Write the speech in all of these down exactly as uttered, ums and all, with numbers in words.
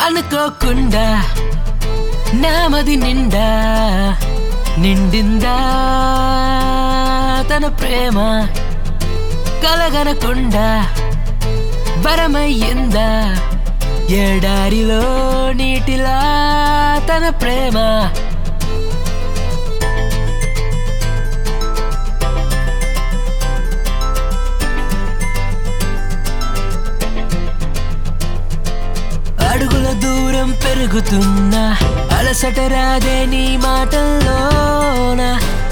అనుకోకుండా నామది నిండా నిండిందా తన ప్రేమ కలగనకుండా వరమయ్యిందా ఎడారిలో నీటిలా తన ప్రేమ అడుగుల దూరం పెరుగుతున్నా అలసట రాదే నీ మాటల్లోనా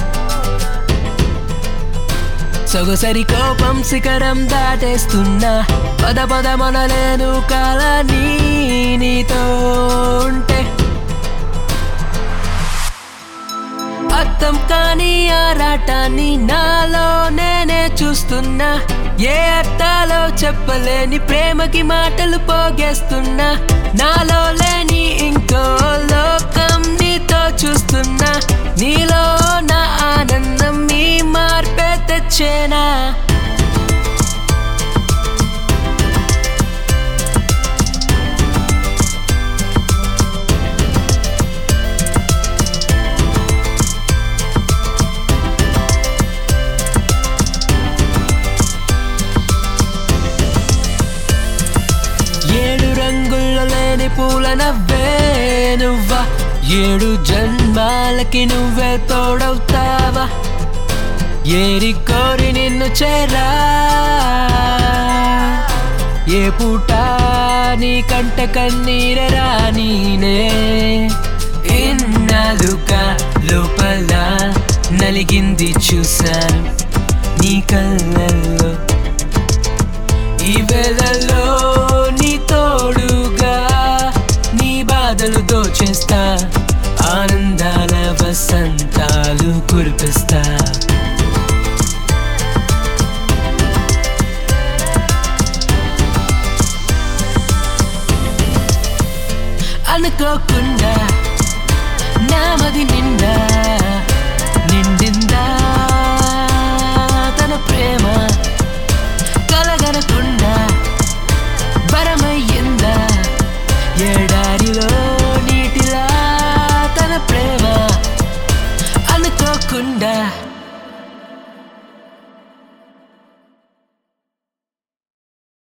సొగసరి కోపం శిఖరం దాటేస్తున్నా పద పద మనలేను కాలాన్ని నీతో ఉంటే అర్థం కాని ఆరాటాన్ని నాలో నేనే చూస్తున్నా ఏ అర్థాలో చెప్పలేని ప్రేమకి మాటలు పోగేస్తున్నా నాలో లేని ఇంకో లోకం నీతో చూస్తున్నా నీలో నా ఆనందం ఈ మార్పే తెచ్చేనా పూల నవ్వే నువ్వా ఏడు జన్మాలకి నువ్వే తోడవుతావా ఏరి కోరి నిన్ను చేరా ఏ పూట నీ కంట కన్నీరరా నీనే ఇన్నాళ్ళుగా లోపల నలిగింది చూశాను నీ కళ్ళల్లో ఈ వేళల్లో నీ తోడుగా నీ బాధలు దోచేస్తా ఆనందాల వసంతాలు కురిపిస్తా అనుకోకుండా నామది నిండా